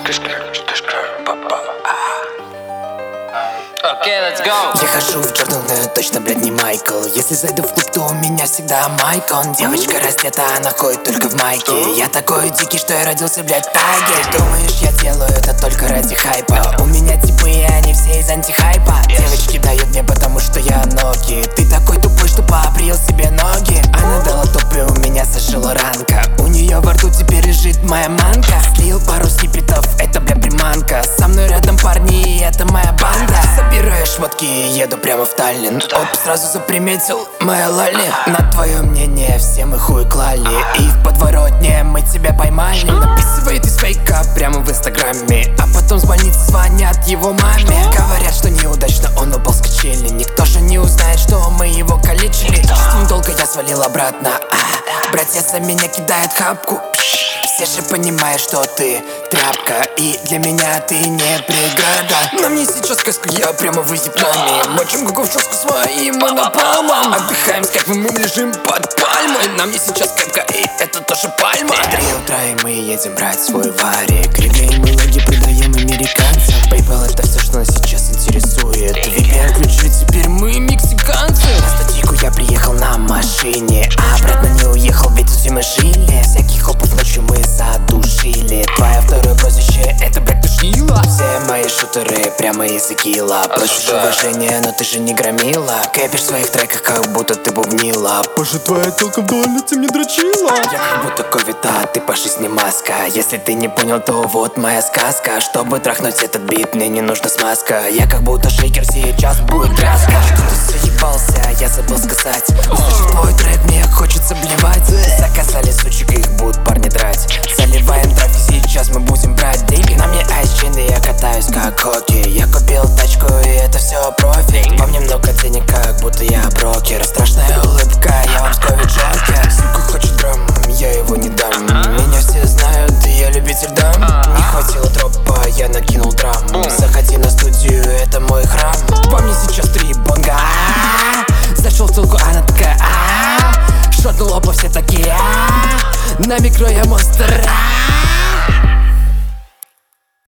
Окей, let's go. Я хожу в Джордан, но я точно, блядь, не Майкл. Если зайду в клуб, то у меня всегда Майкон. Девочка раздета, она ходит только в майке. Я такой дикий, что я родился, блядь, в тайге. Думаешь, я делаю это только ради хайпа? У меня типы, и они все из антихайпа. Девочки дают мне, потому что я ноги. Ты такой тупой, что побрил себе ноги. Она дала топы, у меня сошила ранка. У нее во рту теперь лежит моя манка. Слил пару сниппетов, это, бля, приманка. Со мной рядом парни, и это моя банда. Собираю шмотки и еду прямо в Таллин. Оп, сразу заприметил моя лали. На твое мнение все мы хуй клали. И в подворотне мы тебя поймали. Написывает из фейка прямо в инстаграме. А потом с больницы звонят его маме. Говорят, что неудачно он упал с качели. Никто же не узнает, что мы его калечили. Чувством долго я свалил обратно. Братья за меня кидают хапку. Все же понимают, что ты тряпка, и для меня ты не преграда. На мне сейчас каска, я прямо в изипнами. Мочим гуговчоску своим монопалмом. Отдыхаем с кайфом, мы лежим под пальмой. На мне сейчас кепка, и это тоже пальма. 3 утра, и мы едем брать свой варик. Клеим мы ноги, продаем американцам. PayPal — это все, что нас сейчас интересует. VPN включили, теперь мы мексиканцы. На статику я приехал на машине, а обратно не уехал, ведь тут мы жили. Всяких хопов ночью мы задушили. Твое второе прозвище — это Black Душнила. Все мои шутеры прямо из Игила. Просишь уважения, но ты же не громила. Кэпишь в своих треках, как будто ты бубнила. Позже твоя телка в туалете мне дрочила. Я как будто ковид, а ты по жизни маска. Если ты не понял, то вот моя сказка. Чтобы трахнуть этот бит, мне не нужна смазка. Я как будто шейкер, сейчас будет тряска. Что ты заебался, я забыл сказать. Услышав твой трек, мне хочется блевать. Заказали сучек, их будут парни драть. Заливаем трафик, сейчас мы будем брать деньги. На мне айсчейны, я катаюсь как хоккей. Я купил тачку, и это все профи. Во мне много денег, как будто я брокер. Страшная улыбка, я вам сковид Джокер. Сука хочет драм, я его не дам. Меня все знают, и я любитель дам. Не хватило тропа, я накинул драм. Заходи на студию, это мой храм. Во мне сейчас 3 бонга. Зашел в целку, она такая. Шотнул опа, все такие. На микро я монстр.